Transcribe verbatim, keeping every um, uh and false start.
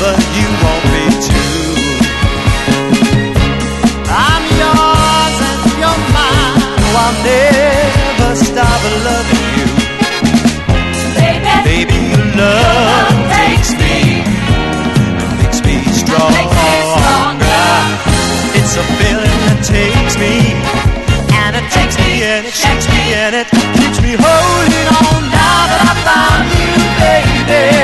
but you want me to. I'm yours and you're mine. Oh, I'll never stop loving you. Baby, Baby, your love makes me, makes me strong. makes me stronger. It's a feeling that takes me, and it takes me, and it shakes me, and it keeps me holding on now that I found you, baby.